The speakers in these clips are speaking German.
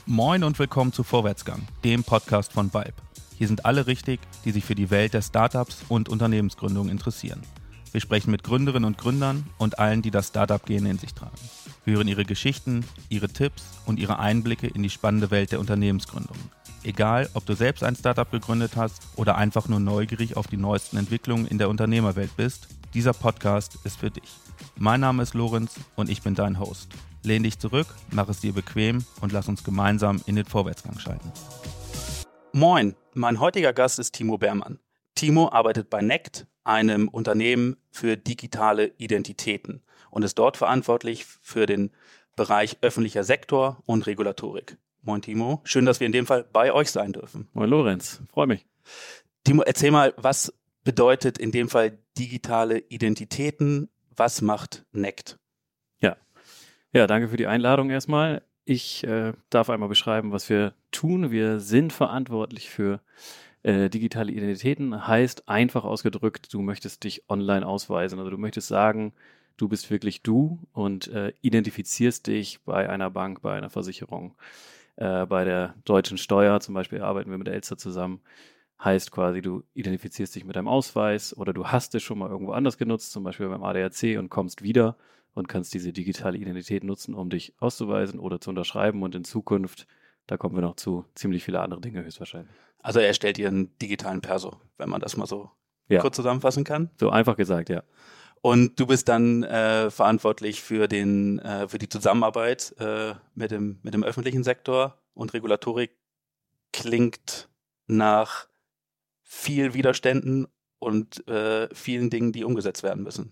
Moin und willkommen zu Vorwärtsgang, dem Podcast von Vibe. Hier sind alle richtig, die sich für die Welt der Startups und Unternehmensgründung interessieren. Wir sprechen mit Gründerinnen und Gründern und allen, die das Startup-Gen in sich tragen. Wir hören ihre Geschichten, ihre Tipps und ihre Einblicke in die spannende Welt der Unternehmensgründung. Egal, ob du selbst ein Startup gegründet hast oder einfach nur neugierig auf die neuesten Entwicklungen in der Unternehmerwelt bist, dieser Podcast ist für dich. Mein Name ist Lorenz und ich bin dein Host. Lehn dich zurück, mach es dir bequem und lass uns gemeinsam in den Vorwärtsgang schalten. Moin, mein heutiger Gast ist Timo Beermann. Timo arbeitet bei Nect, einem Unternehmen für digitale Identitäten, und ist dort verantwortlich für den Bereich öffentlicher Sektor und Regulatorik. Moin Timo, schön, dass wir in dem Fall bei euch sein dürfen. Moin Lorenz, freue mich. Timo, erzähl mal, was bedeutet in dem Fall digitale Identitäten? Was macht Nect? Ja, danke für die Einladung erstmal. Ich darf einmal beschreiben, was wir tun. Wir sind verantwortlich für digitale Identitäten. Heißt, einfach ausgedrückt, du möchtest dich online ausweisen. Also du möchtest sagen, du bist wirklich du und identifizierst dich bei einer Bank, bei einer Versicherung, bei der deutschen Steuer. Zum Beispiel arbeiten wir mit der Elster zusammen. Heißt quasi, du identifizierst dich mit deinem Ausweis oder du hast es schon mal irgendwo anders genutzt, zum Beispiel beim ADAC, und kommst wieder und kannst diese digitale Identität nutzen, um dich auszuweisen oder zu unterschreiben. Und in Zukunft, da kommen wir noch zu, ziemlich viele andere Dinge höchstwahrscheinlich. Also er stellt dir einen digitalen Perso, wenn man das mal so kurz zusammenfassen kann. So einfach gesagt, ja. Und du bist dann verantwortlich für die Zusammenarbeit mit dem öffentlichen Sektor, und Regulatorik klingt nach viel Widerständen und vielen Dingen, die umgesetzt werden müssen.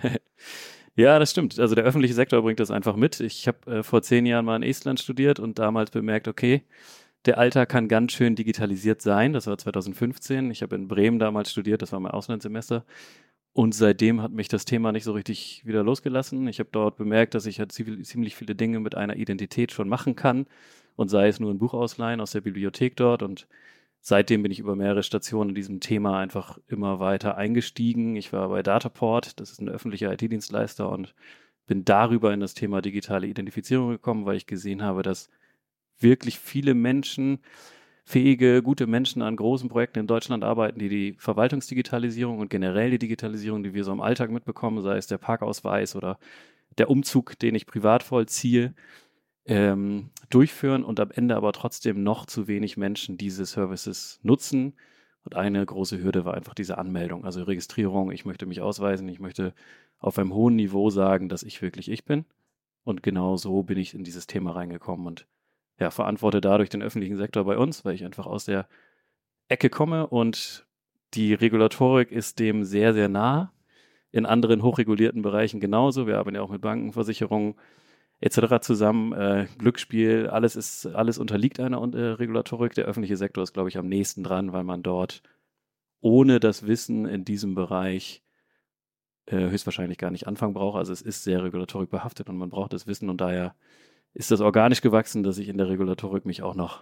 Ja, das stimmt. Also der öffentliche Sektor bringt das einfach mit. Ich habe vor 10 Jahren mal in Estland studiert und damals bemerkt, okay, der Alltag kann ganz schön digitalisiert sein. Das war 2015. Ich habe in Bremen damals studiert, das war mein Auslandssemester. Und seitdem hat mich das Thema nicht so richtig wieder losgelassen. Ich habe dort bemerkt, dass ich halt ziemlich viele Dinge mit einer Identität schon machen kann. Und sei es nur ein Buch ausleihen aus der Bibliothek dort. Und seitdem bin ich über mehrere Stationen in diesem Thema einfach immer weiter eingestiegen. Ich war bei Dataport, das ist ein öffentlicher IT-Dienstleister, und bin darüber in das Thema digitale Identifizierung gekommen, weil ich gesehen habe, dass wirklich viele Menschen, fähige, gute Menschen an großen Projekten in Deutschland arbeiten, die die Verwaltungsdigitalisierung und generell die Digitalisierung, die wir so im Alltag mitbekommen, sei es der Parkausweis oder der Umzug, den ich privat vollziehe, durchführen, und am Ende aber trotzdem noch zu wenig Menschen diese Services nutzen. Und eine große Hürde war einfach diese Anmeldung, also Registrierung. Ich möchte mich ausweisen, ich möchte auf einem hohen Niveau sagen, dass ich wirklich ich bin. Und genau so bin ich in dieses Thema reingekommen und ja, verantworte dadurch den öffentlichen Sektor bei uns, weil ich einfach aus der Ecke komme, und die Regulatorik ist dem sehr, sehr nah. In anderen hochregulierten Bereichen genauso. Wir arbeiten ja auch mit Banken, Versicherungen etc. zusammen, Glücksspiel, alles unterliegt einer Regulatorik. Der öffentliche Sektor ist, glaube ich, am nächsten dran, weil man dort ohne das Wissen in diesem Bereich höchstwahrscheinlich gar nicht anfangen braucht. Also es ist sehr regulatorikbehaftet und man braucht das Wissen, und daher ist das organisch gewachsen, dass ich in der Regulatorik mich auch noch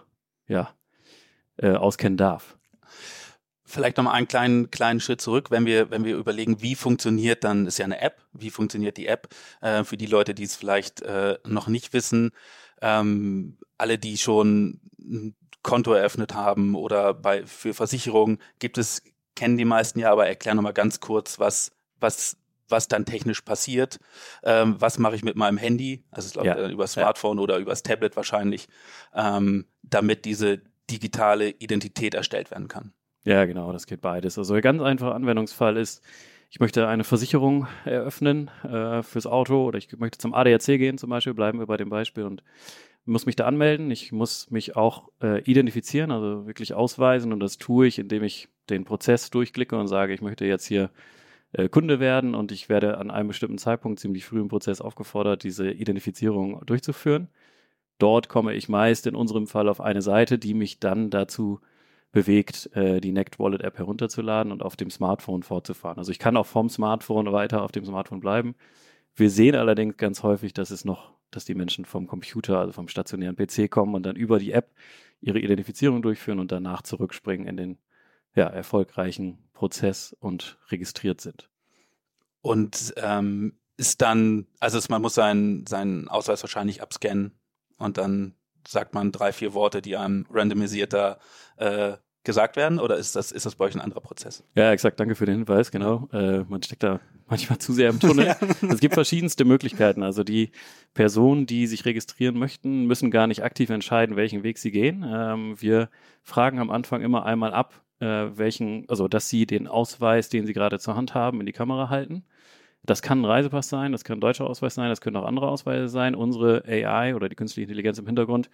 auskennen darf. Vielleicht nochmal einen kleinen Schritt zurück, wenn wir überlegen, wie funktioniert dann, ist ja eine App, wie funktioniert die App, für die Leute, die es vielleicht noch nicht wissen, alle, die schon ein Konto eröffnet haben oder für Versicherungen kennen die meisten ja, aber erklär nochmal ganz kurz, was dann technisch passiert, was mache ich mit meinem Handy, also es läuft über Smartphone oder übers Tablet wahrscheinlich, damit diese digitale Identität erstellt werden kann. Ja, genau, das geht beides. Also ein ganz einfacher Anwendungsfall ist, ich möchte eine Versicherung eröffnen fürs Auto, oder ich möchte zum ADAC gehen zum Beispiel, bleiben wir bei dem Beispiel, und muss mich da anmelden. Ich muss mich auch identifizieren, also wirklich ausweisen, und das tue ich, indem ich den Prozess durchklicke und sage, ich möchte jetzt hier Kunde werden, und ich werde an einem bestimmten Zeitpunkt ziemlich früh im Prozess aufgefordert, diese Identifizierung durchzuführen. Dort komme ich meist in unserem Fall auf eine Seite, die mich dann dazu bewegt, die Nect Wallet App herunterzuladen und auf dem Smartphone fortzufahren. Also ich kann auch vom Smartphone weiter auf dem Smartphone bleiben. Wir sehen allerdings ganz häufig, dass die Menschen vom Computer, also vom stationären PC kommen und dann über die App ihre Identifizierung durchführen und danach zurückspringen in den erfolgreichen Prozess und registriert sind. Und ist dann, man muss seinen Ausweis wahrscheinlich abscannen und dann sagt man 3, 4 Worte, die einem randomisierter gesagt werden, oder ist das bei euch ein anderer Prozess? Ja, exakt, danke für den Hinweis, genau. Man steckt da manchmal zu sehr im Tunnel. Es gibt verschiedenste Möglichkeiten. Also die Personen, die sich registrieren möchten, müssen gar nicht aktiv entscheiden, welchen Weg sie gehen. Wir fragen am Anfang immer einmal ab, dass sie den Ausweis, den sie gerade zur Hand haben, in die Kamera halten. Das kann ein Reisepass sein, das kann ein deutscher Ausweis sein, das können auch andere Ausweise sein. Unsere AI oder die künstliche Intelligenz im Hintergrund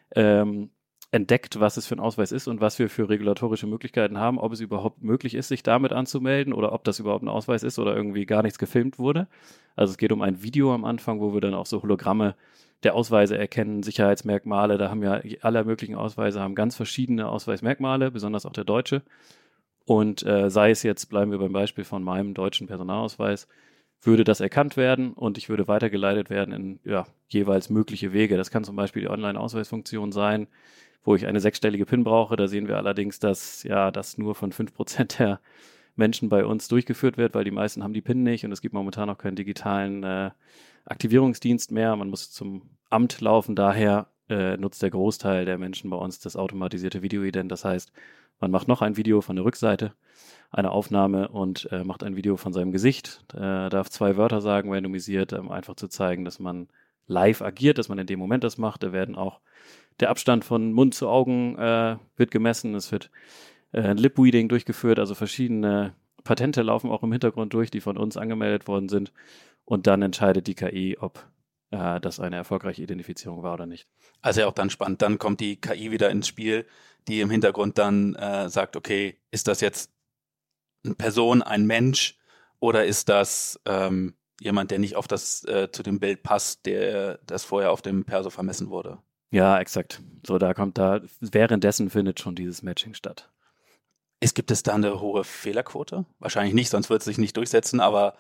entdeckt, was es für ein Ausweis ist und was wir für regulatorische Möglichkeiten haben, ob es überhaupt möglich ist, sich damit anzumelden oder ob das überhaupt ein Ausweis ist oder irgendwie gar nichts gefilmt wurde. Also es geht um ein Video am Anfang, wo wir dann auch so Hologramme der Ausweise erkennen, Sicherheitsmerkmale. Da haben ja alle möglichen Ausweise, haben ganz verschiedene Ausweismerkmale, besonders auch der deutsche. Und sei es jetzt, bleiben wir beim Beispiel von meinem deutschen Personalausweis, würde das erkannt werden und ich würde weitergeleitet werden in jeweils mögliche Wege. Das kann zum Beispiel die Online-Ausweisfunktion sein, wo ich eine 6-stellige PIN brauche. Da sehen wir allerdings, dass das nur von 5% der Menschen bei uns durchgeführt wird, weil die meisten haben die PIN nicht und es gibt momentan noch keinen digitalen Aktivierungsdienst mehr. Man muss zum Amt laufen. Daher nutzt der Großteil der Menschen bei uns das automatisierte Videoident. Das heißt, man macht noch ein Video von der Rückseite, eine Aufnahme und macht ein Video von seinem Gesicht. Darf 2 Wörter sagen, randomisiert, einfach zu zeigen, dass man live agiert, dass man in dem Moment das macht. Da werden auch der Abstand von Mund zu Augen wird gemessen. Es wird ein Lip-Reading durchgeführt, also verschiedene Patente laufen auch im Hintergrund durch, die von uns angemeldet worden sind. Und dann entscheidet die KI, ob das eine erfolgreiche Identifizierung war oder nicht. Also ja auch dann spannend. Dann kommt die KI wieder ins Spiel, die im Hintergrund dann sagt, okay, ist das jetzt eine Person, ein Mensch oder ist das jemand, der nicht auf das zu dem Bild passt, das vorher auf dem Perso vermessen wurde? Ja, exakt. So, währenddessen findet schon dieses Matching statt. Gibt es da eine hohe Fehlerquote? Wahrscheinlich nicht, sonst wird es sich nicht durchsetzen, aber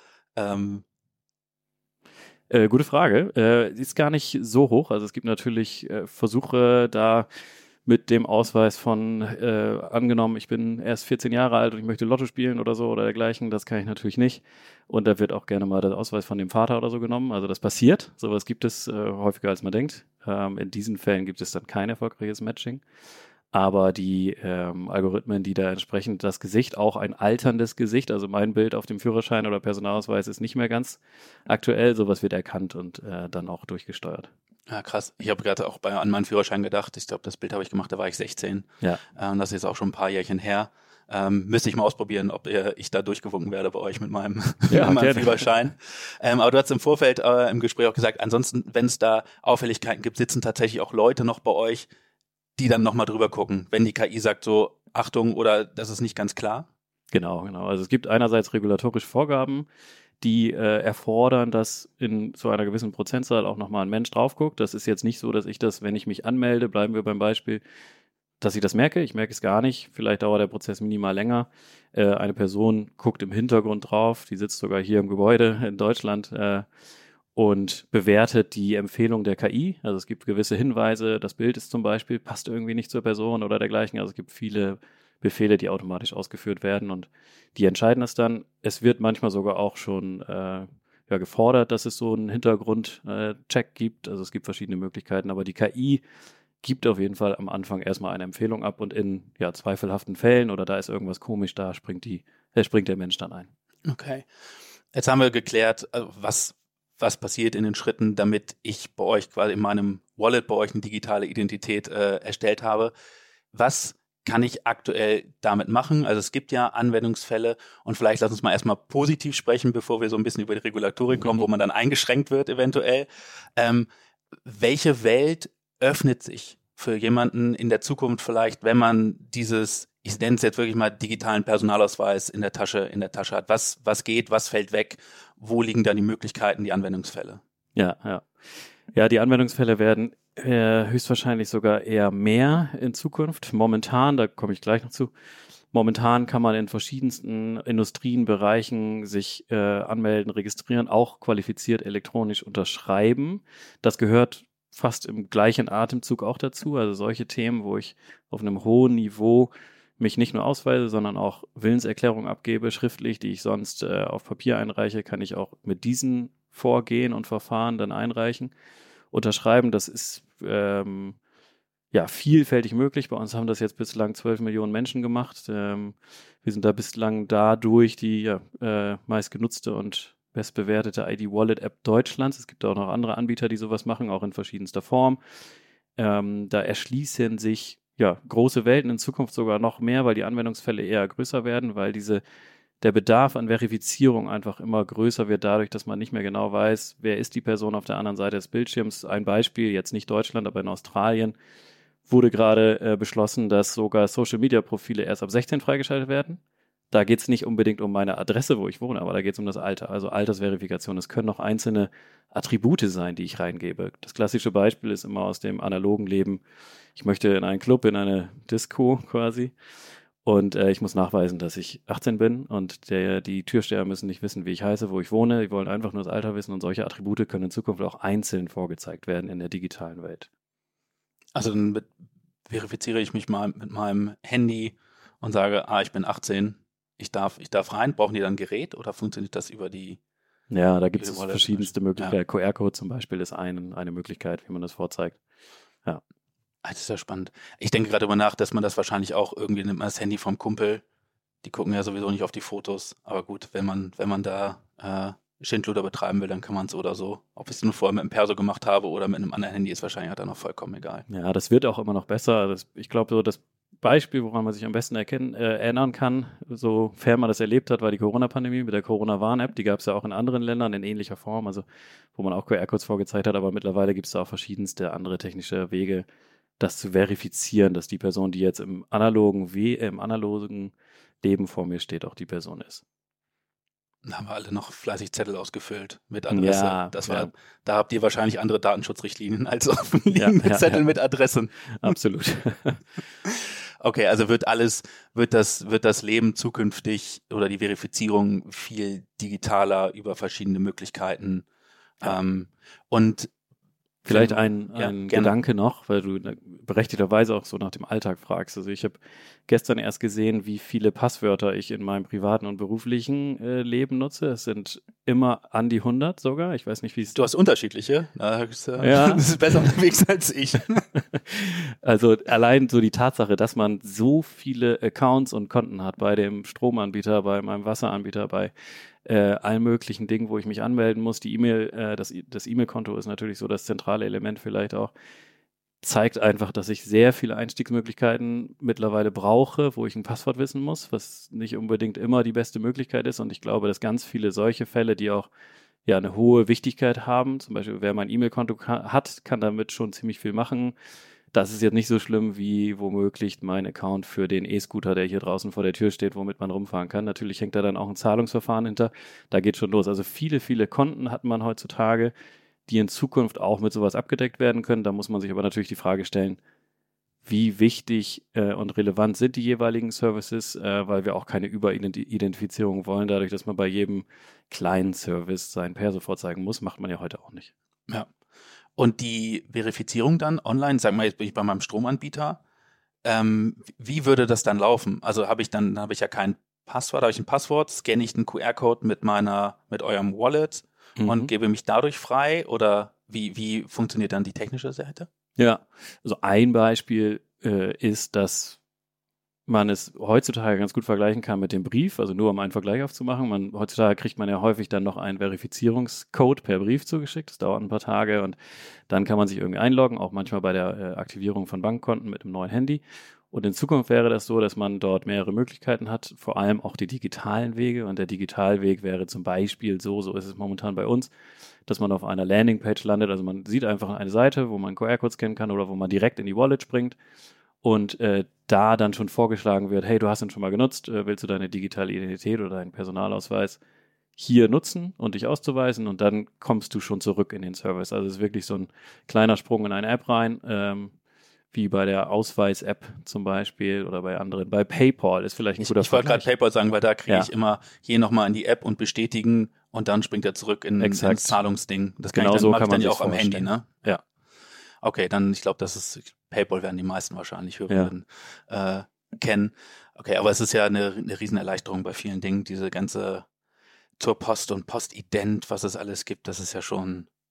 gute Frage. Ist gar nicht so hoch. Also es gibt natürlich Versuche da mit dem Ausweis von, angenommen, ich bin erst 14 Jahre alt und ich möchte Lotto spielen oder so oder dergleichen, das kann ich natürlich nicht. Und da wird auch gerne mal der Ausweis von dem Vater oder so genommen. Also das passiert. Sowas gibt es häufiger, als man denkt. In diesen Fällen gibt es dann kein erfolgreiches Matching. Aber die Algorithmen, die da entsprechend das Gesicht, auch ein alterndes Gesicht, also mein Bild auf dem Führerschein oder Personalausweis ist nicht mehr ganz aktuell, sowas wird erkannt und dann auch durchgesteuert. Ja, krass. Ich habe gerade auch an meinen Führerschein gedacht. Ich glaube, das Bild habe ich gemacht, da war ich 16. Ja. Das ist jetzt auch schon ein paar Jährchen her. Müsste ich mal ausprobieren, ob ich da durchgewunken werde bei euch mit meinem, mit meinem Führerschein. Aber du hast im Vorfeld im Gespräch auch gesagt, ansonsten, wenn es da Auffälligkeiten gibt, sitzen tatsächlich auch Leute noch bei euch, die dann nochmal drüber gucken, wenn die KI sagt so, Achtung, oder das ist nicht ganz klar? Genau. Also es gibt einerseits regulatorische Vorgaben, die erfordern, dass in so einer gewissen Prozentzahl auch nochmal ein Mensch drauf guckt. Das ist jetzt nicht so, dass ich das, wenn ich mich anmelde, bleiben wir beim Beispiel, dass ich das merke. Ich merke es gar nicht. Vielleicht dauert der Prozess minimal länger. Eine Person guckt im Hintergrund drauf, die sitzt sogar hier im Gebäude in Deutschland und bewertet die Empfehlung der KI. Also es gibt gewisse Hinweise, das Bild ist zum Beispiel, passt irgendwie nicht zur Person oder dergleichen. Also es gibt viele Befehle, die automatisch ausgeführt werden und die entscheiden das dann. Es wird manchmal sogar auch schon gefordert, dass es so einen Hintergrundcheck gibt. Also es gibt verschiedene Möglichkeiten, aber die KI gibt auf jeden Fall am Anfang erstmal eine Empfehlung ab und in zweifelhaften Fällen oder da ist irgendwas komisch, da springt der Mensch dann ein. Okay. Jetzt haben wir geklärt, was passiert in den Schritten, damit ich bei euch quasi in meinem Wallet bei euch eine digitale Identität erstellt habe. Was kann ich aktuell damit machen? Also es gibt ja Anwendungsfälle und vielleicht lass uns mal erstmal positiv sprechen, bevor wir so ein bisschen über die Regulatorik kommen, wo man dann eingeschränkt wird eventuell. Welche Welt öffnet sich für jemanden in der Zukunft vielleicht, wenn man dieses, ich nenne es jetzt wirklich mal digitalen Personalausweis in der Tasche hat? Was geht, was fällt weg? Wo liegen da die Möglichkeiten, die Anwendungsfälle? Ja, die Anwendungsfälle werden höchstwahrscheinlich sogar eher mehr in Zukunft. Momentan, da komme ich gleich noch zu, kann man in verschiedensten Industrienbereichen sich anmelden, registrieren, auch qualifiziert elektronisch unterschreiben. Das gehört fast im gleichen Atemzug auch dazu. Also solche Themen, wo ich auf einem hohen Niveau mich nicht nur ausweise, sondern auch Willenserklärung abgebe, schriftlich, die ich sonst auf Papier einreiche, kann ich auch mit diesen Vorgehen und Verfahren dann einreichen. Unterschreiben, das ist vielfältig möglich. Bei uns haben das jetzt bislang 12 Millionen Menschen gemacht. Wir sind da bislang dadurch die meistgenutzte und bestbewertete ID-Wallet-App Deutschlands. Es gibt auch noch andere Anbieter, die sowas machen, auch in verschiedenster Form. Da erschließen sich große Welten, in Zukunft sogar noch mehr, weil die Anwendungsfälle eher größer werden, weil der Bedarf an Verifizierung einfach immer größer wird dadurch, dass man nicht mehr genau weiß, wer ist die Person auf der anderen Seite des Bildschirms. Ein Beispiel, jetzt nicht Deutschland, aber in Australien wurde gerade beschlossen, dass sogar Social-Media-Profile erst ab 16 freigeschaltet werden. Da geht es nicht unbedingt um meine Adresse, wo ich wohne, aber da geht es um das Alter, also Altersverifikation. Es können noch einzelne Attribute sein, die ich reingebe. Das klassische Beispiel ist immer aus dem analogen Leben. Ich möchte in einen Club, in eine Disco quasi und ich muss nachweisen, dass ich 18 bin und die Türsteher müssen nicht wissen, wie ich heiße, wo ich wohne. Die wollen einfach nur das Alter wissen und solche Attribute können in Zukunft auch einzeln vorgezeigt werden in der digitalen Welt. Also dann verifiziere ich mich mal mit meinem Handy und sage, ich bin 18, ich darf rein. Brauchen die dann ein Gerät oder funktioniert das über die? Ja, da gibt es verschiedenste Möglichkeiten. Ja. QR-Code zum Beispiel ist eine Möglichkeit, wie man das vorzeigt. Ja. Das ist ja spannend. Ich denke gerade darüber nach, dass man das wahrscheinlich auch irgendwie nimmt, man das Handy vom Kumpel. Die gucken ja sowieso nicht auf die Fotos. Aber gut, wenn man da Schindluder betreiben will, dann kann man es oder so. Ob ich es nur vorher mit dem Perso gemacht habe oder mit einem anderen Handy, ist wahrscheinlich dann noch vollkommen egal. Ja, das wird auch immer noch besser. Ich glaube, so das Beispiel, woran man sich am besten erinnern kann, sofern man das erlebt hat, war die Corona-Pandemie mit der Corona-Warn-App. Die gab es ja auch in anderen Ländern in ähnlicher Form, also wo man auch QR-Codes vorgezeigt hat, aber mittlerweile gibt es da auch verschiedenste andere technische Wege, das zu verifizieren, dass die Person, die jetzt im analogen Leben vor mir steht, auch die Person ist. Da haben wir alle noch fleißig Zettel ausgefüllt mit Adresse. Ja, da habt ihr wahrscheinlich andere Datenschutzrichtlinien als offenliegende Zettel mit Adressen. Absolut. Okay, also wird das Leben zukünftig oder die Verifizierung viel digitaler über verschiedene Möglichkeiten. Und vielleicht ein Gedanke noch, weil du berechtigterweise auch so nach dem Alltag fragst. Also ich habe gestern erst gesehen, wie viele Passwörter ich in meinem privaten und beruflichen Leben nutze. Es sind immer an die 100 sogar. Ich weiß nicht, wie es... Du hast unterschiedliche. Das ist besser unterwegs als ich. Also allein so die Tatsache, dass man so viele Accounts und Konten hat bei dem Stromanbieter, bei meinem Wasseranbieter, bei allen möglichen Dingen, wo ich mich anmelden muss. Die E-Mail, das E-Mail-Konto ist natürlich so das zentrale Element vielleicht auch. Zeigt einfach, dass ich sehr viele Einstiegsmöglichkeiten mittlerweile brauche, wo ich ein Passwort wissen muss, was nicht unbedingt immer die beste Möglichkeit ist. Und ich glaube, dass ganz viele solche Fälle, die auch eine hohe Wichtigkeit haben, zum Beispiel wer mein E-Mail-Konto hat, kann damit schon ziemlich viel machen. Das ist jetzt nicht so schlimm wie womöglich mein Account für den E-Scooter, der hier draußen vor der Tür steht, womit man rumfahren kann. Natürlich hängt da dann auch ein Zahlungsverfahren hinter. Da geht schon los. Also viele, viele Konten hat man heutzutage, die in Zukunft auch mit sowas abgedeckt werden können. Da muss man sich aber natürlich die Frage stellen, wie wichtig und relevant sind die jeweiligen Services, weil wir auch keine Überidentifizierung wollen. Dadurch, dass man bei jedem kleinen Service sein Perso vorzeigen muss, macht man ja heute auch nicht. Ja. Und die Verifizierung dann online, sag mal, jetzt bin ich bei meinem Stromanbieter, wie würde das dann laufen? Also habe ich ja kein Passwort, habe ich ein Passwort, scanne ich einen QR-Code mit eurem Wallet und gebe mich dadurch frei oder wie funktioniert dann die technische Seite? Ja, also ein Beispiel ist, dass man es heutzutage ganz gut vergleichen kann mit dem Brief, also nur um einen Vergleich aufzumachen. Heutzutage kriegt man ja häufig dann noch einen Verifizierungscode per Brief zugeschickt. Das dauert ein paar Tage und dann kann man sich irgendwie einloggen, auch manchmal bei der Aktivierung von Bankkonten mit einem neuen Handy. Und in Zukunft wäre das so, dass man dort mehrere Möglichkeiten hat, vor allem auch die digitalen Wege. Und der Digitalweg wäre zum Beispiel so ist es momentan bei uns, dass man auf einer Landingpage landet. Also man sieht einfach eine Seite, wo man QR-Code scannen kann oder wo man direkt in die Wallet springt. Und da dann schon vorgeschlagen wird, hey, du hast ihn schon mal genutzt, willst du deine digitale Identität oder deinen Personalausweis hier nutzen und dich auszuweisen und dann kommst du schon zurück in den Service. Also es ist wirklich so ein kleiner Sprung in eine App rein, wie bei der Ausweis-App zum Beispiel oder bei anderen. Bei PayPal ist vielleicht ein guter Vergleich. Ich wollte gerade PayPal sagen, weil da kriege ich immer hier nochmal in die App und bestätigen und dann springt er zurück ins Zahlungsding. Das kann mache ich dann ja auch am Handy, ne? Ja. Okay, dann, ich glaube, PayPal werden die meisten wahrscheinlich Hörenden kennen. Okay, aber es ist ja eine Riesenerleichterung bei vielen Dingen, diese ganze zur Post und Postident, was es alles gibt, das ist ja schon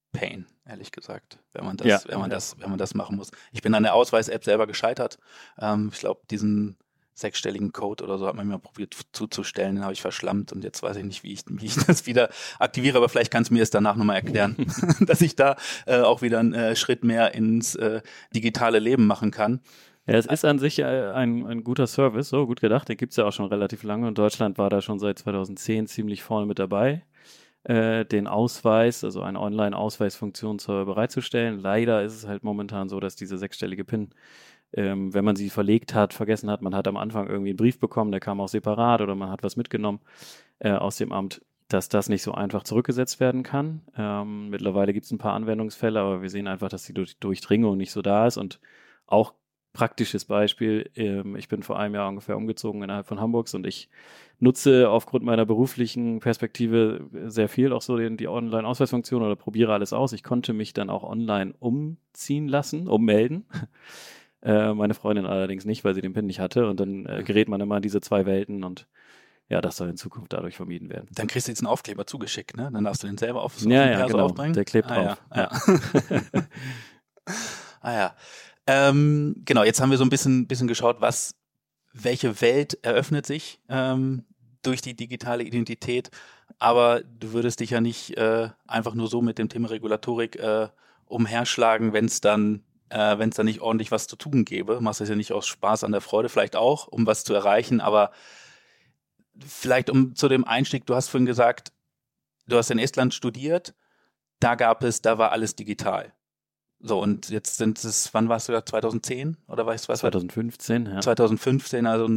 Pain, ehrlich gesagt, wenn man das machen muss. Ich bin an der Ausweis-App selber gescheitert. Ich glaube, diesen 6-stelligen Code oder so hat man mir probiert zuzustellen, den habe ich verschlammt und jetzt weiß ich nicht, wie ich das wieder aktiviere, aber vielleicht kannst du mir es danach nochmal erklären, dass ich da auch wieder einen Schritt mehr ins digitale Leben machen kann. Ja, es ist an sich ein guter Service, so gut gedacht, den gibt es ja auch schon relativ lange und Deutschland war da schon seit 2010 ziemlich vorne mit dabei, den Ausweis, also eine Online-Ausweisfunktion bereitzustellen. Leider ist es halt momentan so, dass diese 6-stellige PIN, wenn man sie verlegt hat, vergessen hat, man hat am Anfang irgendwie einen Brief bekommen, der kam auch separat oder man hat was mitgenommen aus dem Amt, dass das nicht so einfach zurückgesetzt werden kann. Mittlerweile gibt es ein paar Anwendungsfälle, aber wir sehen einfach, dass die Durchdringung nicht so da ist und auch praktisches Beispiel, ich bin vor einem Jahr ungefähr umgezogen innerhalb von Hamburgs und ich nutze aufgrund meiner beruflichen Perspektive sehr viel auch so die Online-Ausweisfunktion oder probiere alles aus. Ich konnte mich dann auch online ummelden. Meine Freundin allerdings nicht, weil sie den PIN nicht hatte und dann gerät man immer in diese zwei Welten und ja, das soll in Zukunft dadurch vermieden werden. Dann kriegst du jetzt einen Aufkleber zugeschickt, ne? Dann darfst du den selber auf den Perso aufbringen. Der klebt drauf. Ja. Genau, jetzt haben wir so ein bisschen geschaut, welche Welt eröffnet sich durch die digitale Identität, aber du würdest dich ja nicht einfach nur so mit dem Thema Regulatorik umherschlagen, wenn es dann nicht ordentlich was zu tun gäbe. Du machst das ja nicht aus Spaß an der Freude, vielleicht auch, um was zu erreichen, aber vielleicht zu dem Einstieg, du hast vorhin gesagt, du hast in Estland studiert, da war alles digital. So, und jetzt sind es, wann warst du da, 2010? Oder weißt du was? 2015, ja. 2015, also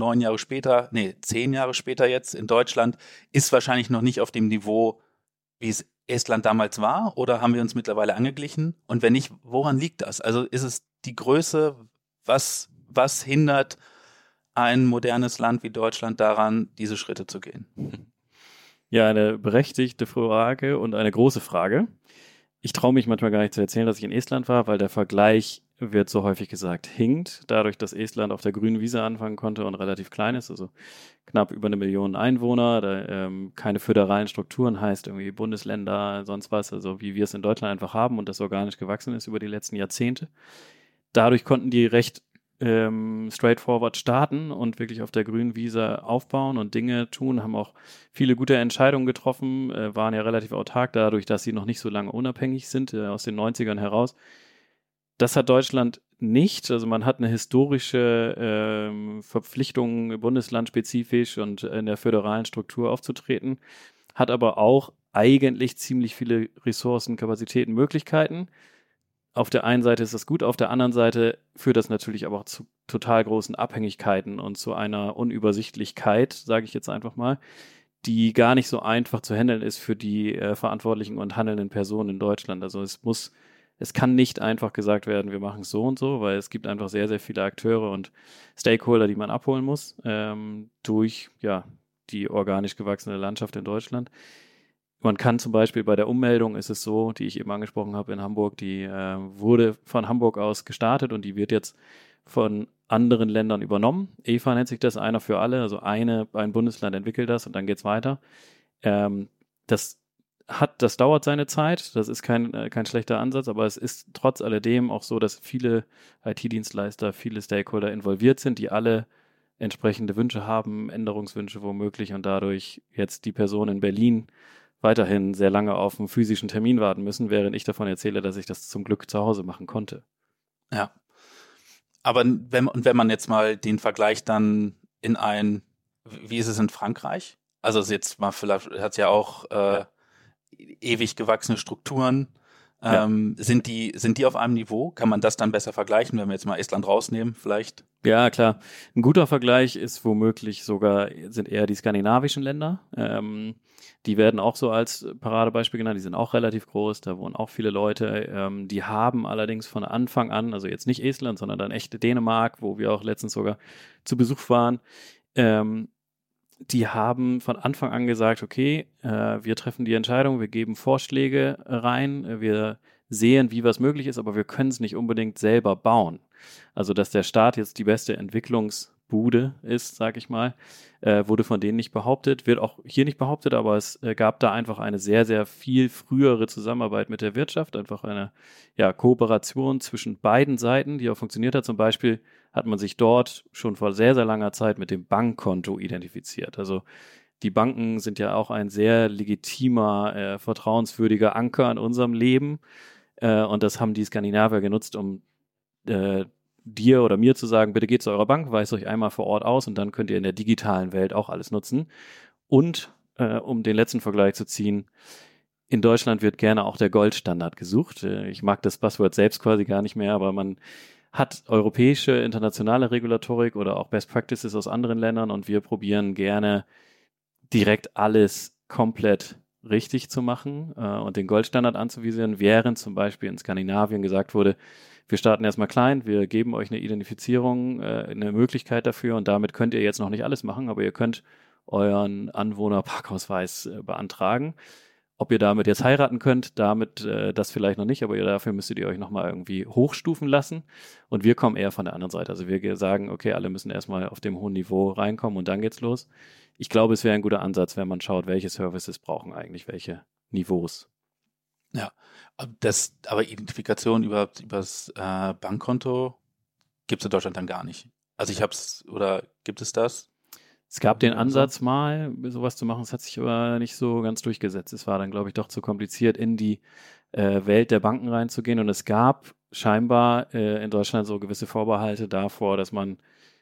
10 Jahre später jetzt in Deutschland, ist wahrscheinlich noch nicht auf dem Niveau, wie es Estland damals war, oder haben wir uns mittlerweile angeglichen? Und wenn nicht, woran liegt das? Also ist es die Größe, was hindert ein modernes Land wie Deutschland daran, diese Schritte zu gehen? Ja, eine berechtigte Frage und eine große Frage. Ich traue mich manchmal gar nicht zu erzählen, dass ich in Estland war, weil der Vergleich, wird so häufig gesagt, hinkt. Dadurch, dass Estland auf der grünen Wiese anfangen konnte und relativ klein ist, also knapp über 1 Million Einwohner, keine föderalen Strukturen, heißt irgendwie Bundesländer, sonst was, also wie wir es in Deutschland einfach haben und das organisch gewachsen ist über die letzten Jahrzehnte. Dadurch konnten die recht straightforward starten und wirklich auf der grünen Wiese aufbauen und Dinge tun, haben auch viele gute Entscheidungen getroffen, waren ja relativ autark dadurch, dass sie noch nicht so lange unabhängig sind, aus den 90ern heraus. Das hat Deutschland nicht, also man hat eine historische Verpflichtung, bundeslandspezifisch und in der föderalen Struktur aufzutreten, hat aber auch eigentlich ziemlich viele Ressourcen, Kapazitäten, Möglichkeiten. Auf der einen Seite ist das gut, auf der anderen Seite führt das natürlich aber auch zu total großen Abhängigkeiten und zu einer Unübersichtlichkeit, sage ich jetzt einfach mal, die gar nicht so einfach zu handeln ist für die verantwortlichen und handelnden Personen in Deutschland. Also es kann nicht einfach gesagt werden, wir machen es so und so, weil es gibt einfach sehr, sehr viele Akteure und Stakeholder, die man abholen muss, durch die organisch gewachsene Landschaft in Deutschland. Man kann zum Beispiel bei der Ummeldung, ist es so, die ich eben angesprochen habe in Hamburg, die wurde von Hamburg aus gestartet und die wird jetzt von anderen Ländern übernommen. EFA nennt sich das, einer für alle, also ein Bundesland entwickelt das und dann geht's weiter. Das dauert seine Zeit, das ist kein schlechter Ansatz, aber es ist trotz alledem auch so, dass viele IT-Dienstleister, viele Stakeholder involviert sind, die alle entsprechende Wünsche haben, Änderungswünsche womöglich und dadurch jetzt die Person in Berlin weiterhin sehr lange auf einen physischen Termin warten müssen, während ich davon erzähle, dass ich das zum Glück zu Hause machen konnte. Ja. Aber wenn man jetzt mal den Vergleich dann wie ist es in Frankreich? Also jetzt mal, vielleicht hat es ja auch ewig gewachsene Strukturen. Sind die auf einem Niveau? Kann man das dann besser vergleichen, wenn wir jetzt mal Estland rausnehmen, vielleicht? Ja, klar. Ein guter Vergleich ist womöglich sind eher die skandinavischen Länder. Die werden auch so als Paradebeispiel genannt. Die sind auch relativ groß, da wohnen auch viele Leute. Die haben allerdings von Anfang an, also jetzt nicht Estland, sondern dann echt Dänemark, wo wir auch letztens sogar zu Besuch waren, die haben von Anfang an gesagt, okay, wir treffen die Entscheidung, wir geben Vorschläge rein, wir sehen, wie was möglich ist, aber wir können es nicht unbedingt selber bauen. Also, dass der Staat jetzt die beste Bude ist, sag ich mal, wurde von denen nicht behauptet, wird auch hier nicht behauptet, aber es gab da einfach eine sehr, sehr viel frühere Zusammenarbeit mit der Wirtschaft, einfach eine Kooperation zwischen beiden Seiten, die auch funktioniert hat. Zum Beispiel hat man sich dort schon vor sehr, sehr langer Zeit mit dem Bankkonto identifiziert. Also die Banken sind ja auch ein sehr legitimer, vertrauenswürdiger Anker in unserem Leben. Und das haben die Skandinavier genutzt, um dir oder mir zu sagen, bitte geht zu eurer Bank, weist euch einmal vor Ort aus und dann könnt ihr in der digitalen Welt auch alles nutzen. Und um den letzten Vergleich zu ziehen, in Deutschland wird gerne auch der Goldstandard gesucht. Ich mag das Buzzword selbst quasi gar nicht mehr, aber man hat europäische, internationale Regulatorik oder auch Best Practices aus anderen Ländern und wir probieren gerne direkt alles komplett richtig zu machen und den Goldstandard anzuvisieren, während zum Beispiel in Skandinavien gesagt wurde, wir starten erstmal klein, wir geben euch eine Identifizierung, eine Möglichkeit dafür und damit könnt ihr jetzt noch nicht alles machen, aber ihr könnt euren Anwohnerparkausweis beantragen. Ob ihr damit jetzt heiraten könnt, damit das vielleicht noch nicht, aber dafür müsstet ihr euch nochmal irgendwie hochstufen lassen. Und wir kommen eher von der anderen Seite. Also wir sagen, okay, alle müssen erstmal auf dem hohen Niveau reinkommen und dann geht's los. Ich glaube, es wäre ein guter Ansatz, wenn man schaut, welche Services brauchen eigentlich welche Niveaus. Ja, aber Identifikation übers Bankkonto gibt es in Deutschland dann gar nicht. Also gibt es das? Es gab den Ansatz mal, sowas zu machen, es hat sich aber nicht so ganz durchgesetzt. Es war dann, glaube ich, doch zu kompliziert, in die Welt der Banken reinzugehen und es gab scheinbar in Deutschland so gewisse Vorbehalte davor, dass man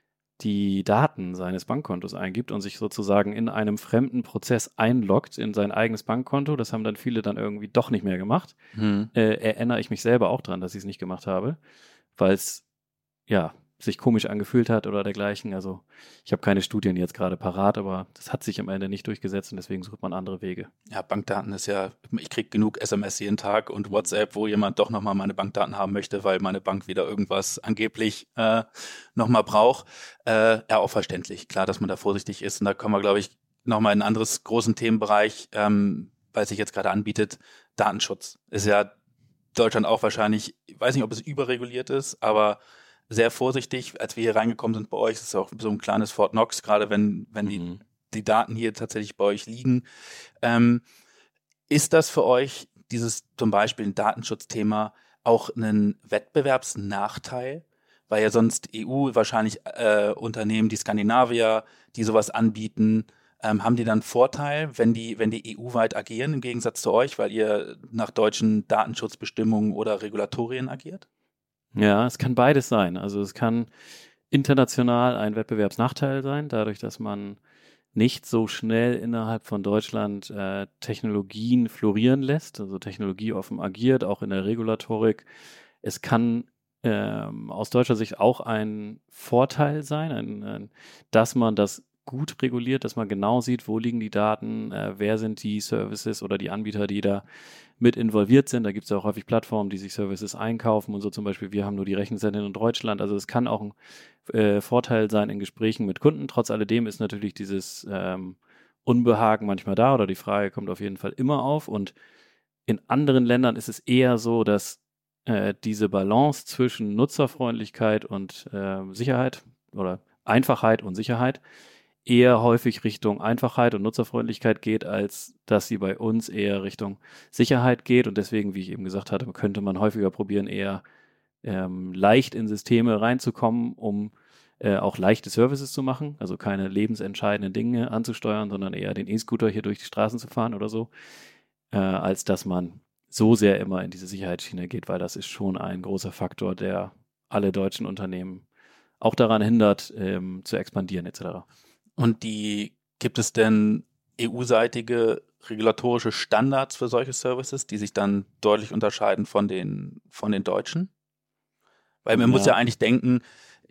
die Daten seines Bankkontos eingibt und sich sozusagen in einem fremden Prozess einloggt in sein eigenes Bankkonto. Das haben dann viele dann irgendwie doch nicht mehr gemacht. Erinnere ich mich selber auch dran, dass ich es nicht gemacht habe, weil es sich komisch angefühlt hat oder dergleichen. Also ich habe keine Studien jetzt gerade parat, aber das hat sich am Ende nicht durchgesetzt und deswegen sucht man andere Wege. Ja, Bankdaten ist ja, ich kriege genug SMS jeden Tag und WhatsApp, wo jemand doch nochmal meine Bankdaten haben möchte, weil meine Bank wieder irgendwas angeblich nochmal braucht. Auch verständlich. Klar, dass man da vorsichtig ist und da kommen wir, glaube ich, nochmal in einen anderes großen Themenbereich, weil sich jetzt gerade anbietet. Datenschutz ist ja Deutschland auch wahrscheinlich, ich weiß nicht, ob es überreguliert ist, aber sehr vorsichtig, als wir hier reingekommen sind bei euch, das ist auch so ein kleines Fort Knox, gerade wenn die Daten hier tatsächlich bei euch liegen. Ist das für euch, dieses zum Beispiel ein Datenschutzthema, auch ein Wettbewerbsnachteil? Weil ja sonst EU wahrscheinlich Unternehmen, die Skandinavier, die sowas anbieten, haben die dann Vorteil, wenn die EU-weit agieren, im Gegensatz zu euch, weil ihr nach deutschen Datenschutzbestimmungen oder Regulatorien agiert? Ja, es kann beides sein. Also es kann international ein Wettbewerbsnachteil sein, dadurch, dass man nicht so schnell innerhalb von Deutschland Technologien florieren lässt, also technologieoffen agiert, auch in der Regulatorik. Es kann aus deutscher Sicht auch ein Vorteil sein, dass man das gut reguliert, dass man genau sieht, wo liegen die Daten, wer sind die Services oder die Anbieter, die da mit involviert sind. Da gibt es ja auch häufig Plattformen, die sich Services einkaufen und so zum Beispiel. Wir haben nur die Rechenzentren in Deutschland. Also es kann auch ein Vorteil sein in Gesprächen mit Kunden. Trotz alledem ist natürlich dieses Unbehagen manchmal da oder die Frage kommt auf jeden Fall immer auf. Und in anderen Ländern ist es eher so, dass diese Balance zwischen Nutzerfreundlichkeit und Sicherheit oder Einfachheit und Sicherheit eher häufig Richtung Einfachheit und Nutzerfreundlichkeit geht, als dass sie bei uns eher Richtung Sicherheit geht. Und deswegen, wie ich eben gesagt hatte, könnte man häufiger probieren, eher leicht in Systeme reinzukommen, um auch leichte Services zu machen, also keine lebensentscheidenden Dinge anzusteuern, sondern eher den E-Scooter hier durch die Straßen zu fahren oder so, als dass man so sehr immer in diese Sicherheitsschiene geht, weil das ist schon ein großer Faktor, der alle deutschen Unternehmen auch daran hindert, zu expandieren etc. Und gibt es denn EU-seitige regulatorische Standards für solche Services, die sich dann deutlich unterscheiden von den deutschen? Weil man muss ja eigentlich denken,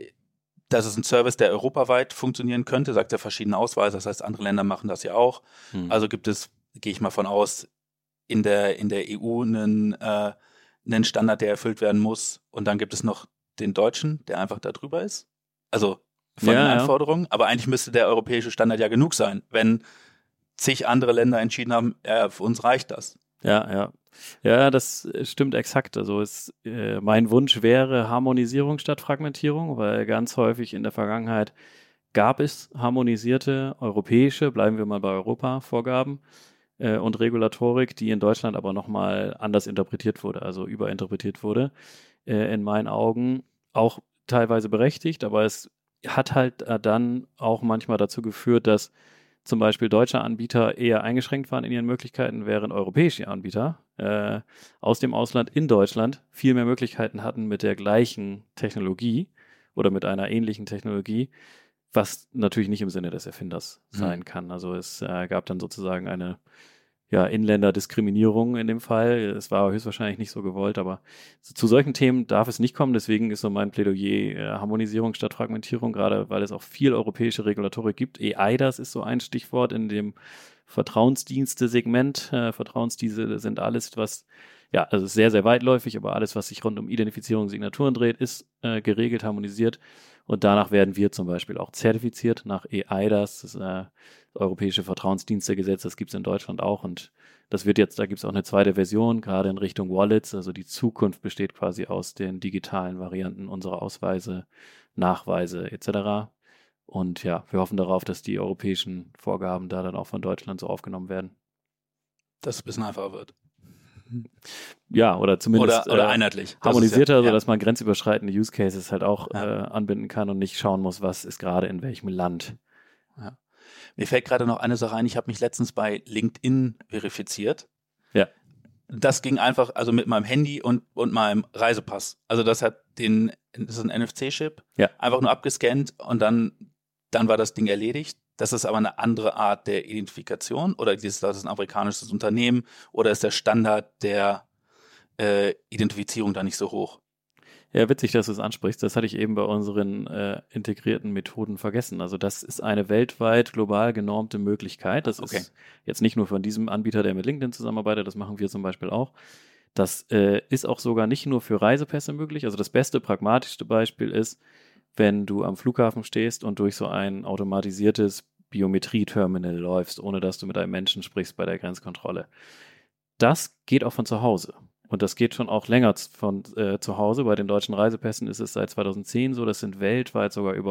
das ist ein Service, der europaweit funktionieren könnte, sagt ja verschiedene Ausweise, das heißt, andere Länder machen das ja auch. Also gibt es, gehe ich mal von aus, in der EU einen Standard, der erfüllt werden muss und dann gibt es noch den deutschen, der einfach da drüber ist. Also von den Anforderungen, aber eigentlich müsste der europäische Standard ja genug sein, wenn zig andere Länder entschieden haben, für uns reicht das. Ja, das stimmt exakt. Also mein Wunsch wäre Harmonisierung statt Fragmentierung, weil ganz häufig in der Vergangenheit gab es harmonisierte europäische, bleiben wir mal bei Europa, Vorgaben und Regulatorik, die in Deutschland aber nochmal anders interpretiert wurde, also überinterpretiert wurde. In meinen Augen auch teilweise berechtigt, aber es hat halt dann auch manchmal dazu geführt, dass zum Beispiel deutsche Anbieter eher eingeschränkt waren in ihren Möglichkeiten, während europäische Anbieter aus dem Ausland in Deutschland viel mehr Möglichkeiten hatten mit der gleichen Technologie oder mit einer ähnlichen Technologie, was natürlich nicht im Sinne des Erfinders sein kann. Also es gab dann sozusagen eine Inländerdiskriminierung in dem Fall. Es war höchstwahrscheinlich nicht so gewollt, aber zu solchen Themen darf es nicht kommen. Deswegen ist so mein Plädoyer Harmonisierung statt Fragmentierung, gerade weil es auch viel europäische Regulatorik gibt. eIDAS ist so ein Stichwort in dem Vertrauensdienste-Segment. Vertrauensdienste sind alles, was, also sehr, sehr weitläufig, aber alles, was sich rund um Identifizierung und Signaturen dreht, ist geregelt, harmonisiert. Und danach werden wir zum Beispiel auch zertifiziert nach eIDAS, das Europäische Vertrauensdienstegesetz, das gibt es in Deutschland auch. Und das wird jetzt, da gibt es auch eine zweite Version, gerade in Richtung Wallets. Also die Zukunft besteht quasi aus den digitalen Varianten unserer Ausweise, Nachweise etc. Und ja, wir hoffen darauf, dass die europäischen Vorgaben da dann auch von Deutschland so aufgenommen werden. Dass es ein bisschen einfacher wird. Ja, oder zumindest oder einheitlich. Harmonisierter, sodass man grenzüberschreitende Use Cases halt auch anbinden kann und nicht schauen muss, was ist gerade in welchem Land. Ja. Mir fällt gerade noch eine Sache ein, ich habe mich letztens bei LinkedIn verifiziert. Ja. Das ging einfach, also mit meinem Handy und meinem Reisepass. Also das ist ein NFC-Chip, einfach nur abgescannt und dann war das Ding erledigt. Das ist aber eine andere Art der Identifikation oder das ist ein amerikanisches Unternehmen oder ist der Standard der Identifizierung da nicht so hoch? Ja, witzig, dass du es ansprichst. Das hatte ich eben bei unseren integrierten Methoden vergessen. Also das ist eine weltweit global genormte Möglichkeit. Das ist jetzt nicht nur von diesem Anbieter, der mit LinkedIn zusammenarbeitet, das machen wir zum Beispiel auch. Das ist auch sogar nicht nur für Reisepässe möglich. Also das beste, pragmatischste Beispiel ist, wenn du am Flughafen stehst und durch so ein automatisiertes Biometrie-Terminal läufst, ohne dass du mit einem Menschen sprichst bei der Grenzkontrolle. Das geht auch von zu Hause. Und das geht schon auch länger von zu Hause. Bei den deutschen Reisepässen ist es seit 2010 so. Das sind weltweit sogar über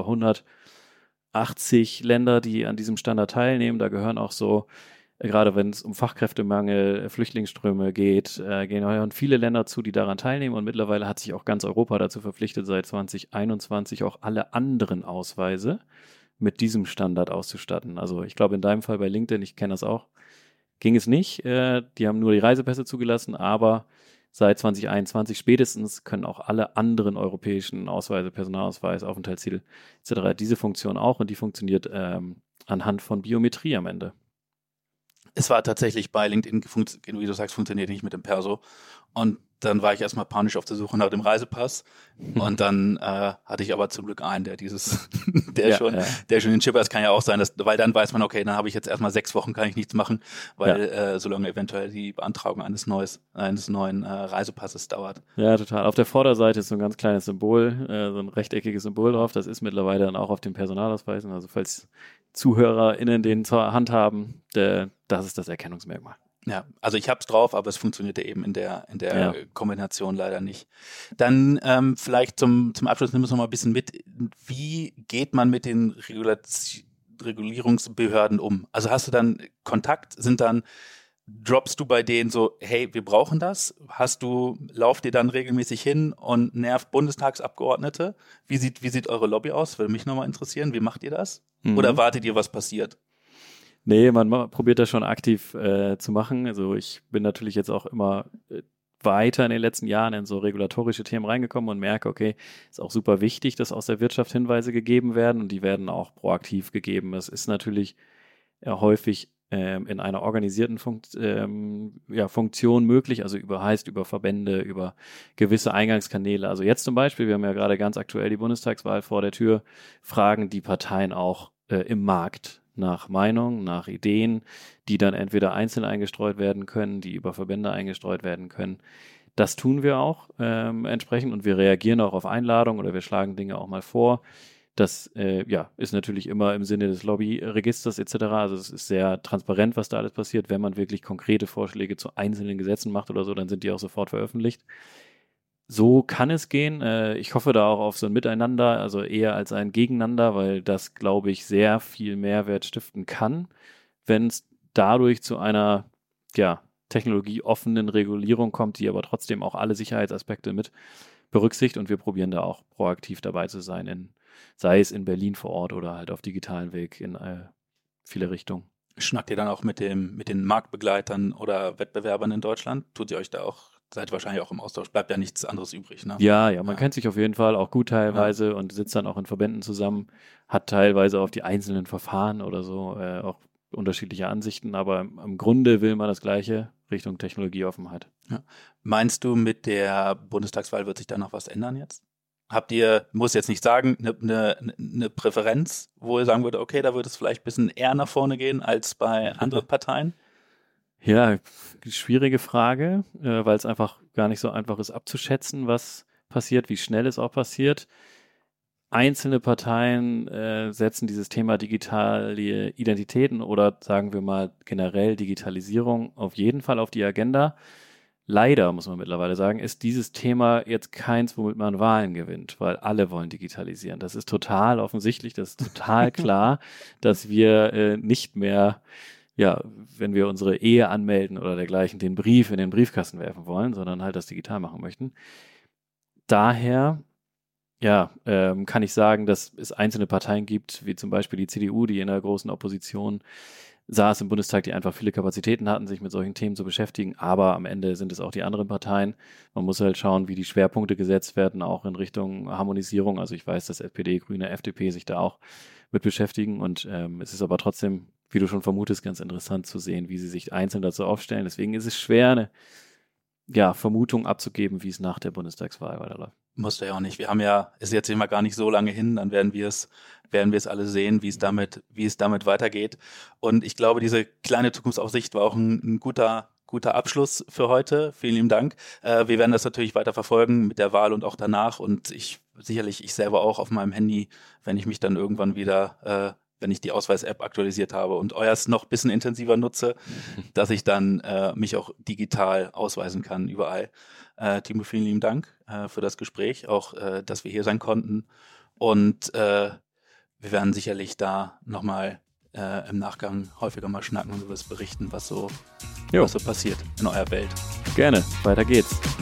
180 Länder, die an diesem Standard teilnehmen. Da gehören auch so, gerade wenn es um Fachkräftemangel, Flüchtlingsströme geht, gehören viele Länder zu, die daran teilnehmen. Und mittlerweile hat sich auch ganz Europa dazu verpflichtet, seit 2021 auch alle anderen Ausweise mit diesem Standard auszustatten. Also ich glaube in deinem Fall bei LinkedIn, ich kenne das auch, ging es nicht. Die haben nur die Reisepässe zugelassen, aber seit 2021 spätestens können auch alle anderen europäischen Ausweise, Personalausweis, Aufenthaltstitel etc. diese Funktion auch und die funktioniert anhand von Biometrie am Ende. Es war tatsächlich bei LinkedIn, wie du sagst, funktioniert nicht mit dem Perso. Und dann war ich erstmal panisch auf der Suche nach dem Reisepass. Und dann hatte ich aber zum Glück einen, der schon den Chip hat. Es kann ja auch sein, weil dann weiß man, okay, dann habe ich jetzt erstmal 6 Wochen, kann ich nichts machen, weil solange eventuell die Beantragung eines neuen Reisepasses dauert. Ja, total. Auf der Vorderseite ist so ein ganz kleines Symbol, so ein rechteckiges Symbol drauf. Das ist mittlerweile dann auch auf den Personalausweisen. Also falls ZuhörerInnen den zur Hand haben, das ist das Erkennungsmerkmal. Ja, also ich habe es drauf, aber es funktionierte eben in der Kombination leider nicht. Dann vielleicht zum Abschluss nimm uns noch mal ein bisschen mit. Wie geht man mit den Regulierungsbehörden um? Also hast du dann Kontakt? Droppst du bei denen so, hey, wir brauchen das? Lauft ihr dann regelmäßig hin und nervt Bundestagsabgeordnete? Wie sieht eure Lobby aus? Würde mich nochmal interessieren. Wie macht ihr das? Oder wartet ihr, was passiert? Nee, man probiert das schon aktiv zu machen. Also ich bin natürlich jetzt auch immer weiter in den letzten Jahren in so regulatorische Themen reingekommen und merke, okay, ist auch super wichtig, dass aus der Wirtschaft Hinweise gegeben werden und die werden auch proaktiv gegeben. Es ist natürlich häufig in einer organisierten Funktion möglich, also über Verbände, über gewisse Eingangskanäle. Also jetzt zum Beispiel, wir haben ja gerade ganz aktuell die Bundestagswahl vor der Tür, fragen die Parteien auch im Markt nach Meinung, nach Ideen, die dann entweder einzeln eingestreut werden können, die über Verbände eingestreut werden können. Das tun wir auch entsprechend und wir reagieren auch auf Einladungen oder wir schlagen Dinge auch mal vor. Das ist natürlich immer im Sinne des Lobbyregisters etc. Also es ist sehr transparent, was da alles passiert. Wenn man wirklich konkrete Vorschläge zu einzelnen Gesetzen macht oder so, dann sind die auch sofort veröffentlicht. so kann es gehen. Ich hoffe da auch auf so ein Miteinander, also eher als ein Gegeneinander, weil das, glaube ich, sehr viel Mehrwert stiften kann, wenn es dadurch zu einer technologieoffenen Regulierung kommt, die aber trotzdem auch alle Sicherheitsaspekte mit berücksichtigt, und wir probieren da auch proaktiv dabei zu sein, sei es in Berlin vor Ort oder halt auf digitalen Weg in viele Richtungen. Schnackt ihr dann auch mit den Marktbegleitern oder Wettbewerbern in Deutschland? Tut ihr euch da auch, seid wahrscheinlich auch im Austausch, bleibt ja nichts anderes übrig, ne? Ja, man kennt sich auf jeden Fall auch gut teilweise und sitzt dann auch in Verbänden zusammen, hat teilweise auf die einzelnen Verfahren oder so auch unterschiedliche Ansichten, aber im Grunde will man das Gleiche Richtung Technologieoffenheit. Ja. Meinst du, mit der Bundestagswahl wird sich da noch was ändern jetzt? Habt ihr, muss jetzt nicht sagen, eine Präferenz, wo ihr sagen würdet, okay, da wird es vielleicht ein bisschen eher nach vorne gehen als bei anderen Parteien? Ja, schwierige Frage, weil es einfach gar nicht so einfach ist abzuschätzen, was passiert, wie schnell es auch passiert. Einzelne Parteien setzen dieses Thema digitale Identitäten oder sagen wir mal generell Digitalisierung auf jeden Fall auf die Agenda. Leider, muss man mittlerweile sagen, ist dieses Thema jetzt keins, womit man Wahlen gewinnt, weil alle wollen digitalisieren. Das ist total offensichtlich, das ist total klar, dass wir nicht mehr, wenn wir unsere Ehe anmelden oder dergleichen, den Brief in den Briefkasten werfen wollen, sondern halt das digital machen möchten. Daher kann ich sagen, dass es einzelne Parteien gibt, wie zum Beispiel die CDU, die in der großen Opposition saß im Bundestag, die einfach viele Kapazitäten hatten, sich mit solchen Themen zu beschäftigen, aber am Ende sind es auch die anderen Parteien. Man muss halt schauen, wie die Schwerpunkte gesetzt werden, auch in Richtung Harmonisierung. Also ich weiß, dass SPD, Grüne, FDP sich da auch mit beschäftigen, und es ist aber trotzdem, wie du schon vermutest, ganz interessant zu sehen, wie sie sich einzeln dazu aufstellen. Deswegen ist es schwer, eine Vermutung abzugeben, wie es nach der Bundestagswahl weiterläuft. Musste ja auch nicht. Wir haben ist jetzt immer gar nicht so lange hin, dann werden wir es alle sehen, wie es damit weitergeht. Und ich glaube, diese kleine Zukunftsaussicht war auch ein guter Abschluss für heute. Vielen lieben Dank. Wir werden das natürlich weiter verfolgen mit der Wahl und auch danach. Und ich selber auch auf meinem Handy, wenn ich mich dann irgendwann wieder, wenn ich die Ausweis-App aktualisiert habe und euers noch ein bisschen intensiver nutze, dass ich dann mich auch digital ausweisen kann überall. Timo, vielen lieben Dank für das Gespräch, auch dass wir hier sein konnten. Und wir werden sicherlich da nochmal im Nachgang häufiger mal schnacken und über das berichten, was so passiert in eurer Welt. Gerne, weiter geht's.